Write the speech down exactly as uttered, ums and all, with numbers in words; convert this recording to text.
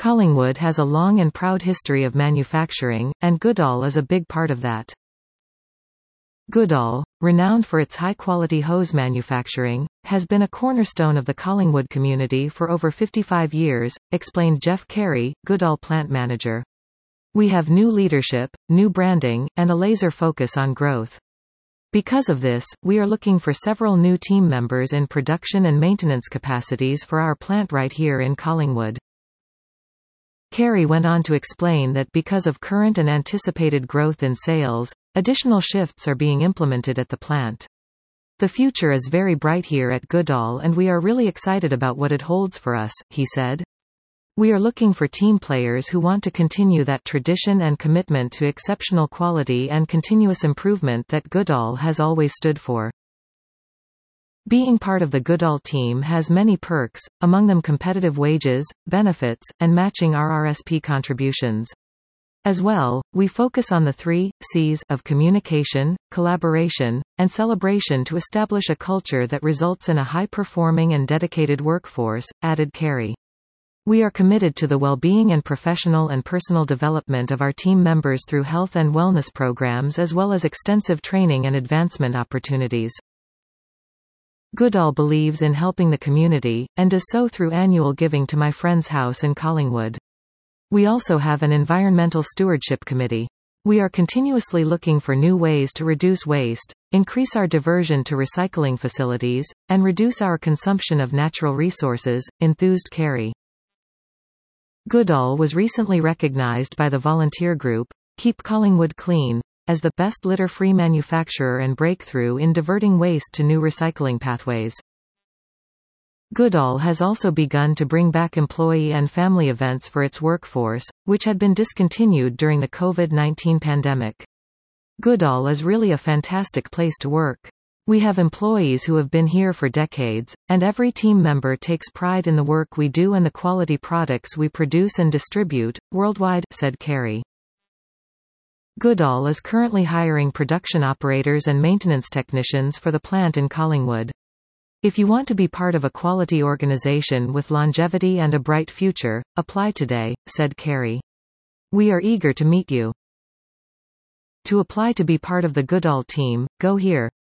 Collingwood has a long and proud history of manufacturing, and Goodall is a big part of that. Goodall, renowned for its high-quality hose manufacturing, has been a cornerstone of the Collingwood community for over fifty-five years, explained Jeff Carey, Goodall plant manager. We have new leadership, new branding, and a laser focus on growth. Because of this, we are looking for several new team members in production and maintenance capacities for our plant right here in Collingwood. Carey went on to explain that because of current and anticipated growth in sales, additional shifts are being implemented at the plant. The future is very bright here at Goodall and we are really excited about what it holds for us, he said. We are looking for team players who want to continue that tradition and commitment to exceptional quality and continuous improvement that Goodall has always stood for. Being part of the Goodall team has many perks, among them competitive wages, benefits, and matching R R S P contributions. As well, we focus on the three C's of communication, collaboration, and celebration to establish a culture that results in a high-performing and dedicated workforce, added Carey. We are committed to the well-being and professional and personal development of our team members through health and wellness programs as well as extensive training and advancement opportunities. Goodall believes in helping the community, and does so through annual giving to My Friend's House in Collingwood. We also have an environmental stewardship committee. We are continuously looking for new ways to reduce waste, increase our diversion to recycling facilities, and reduce our consumption of natural resources, enthused Carey. Goodall was recently recognized by the volunteer group, Keep Collingwood Clean, as the best litter-free manufacturer and breakthrough in diverting waste to new recycling pathways. Goodall has also begun to bring back employee and family events for its workforce, which had been discontinued during the COVID nineteen pandemic. Goodall is really a fantastic place to work. We have employees who have been here for decades, and every team member takes pride in the work we do and the quality products we produce and distribute, worldwide, said Carey. Goodall is currently hiring production operators and maintenance technicians for the plant in Collingwood. If you want to be part of a quality organization with longevity and a bright future, apply today, said Carey. We are eager to meet you. To apply to be part of the Goodall team, go here.